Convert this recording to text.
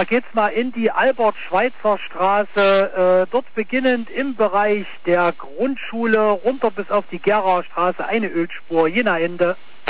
Da geht's mal in die Albert-Schweitzer-Straße, dort beginnend im Bereich der Grundschule runter bis auf die Gerauer Straße, eine Ölspur, Jena Ende.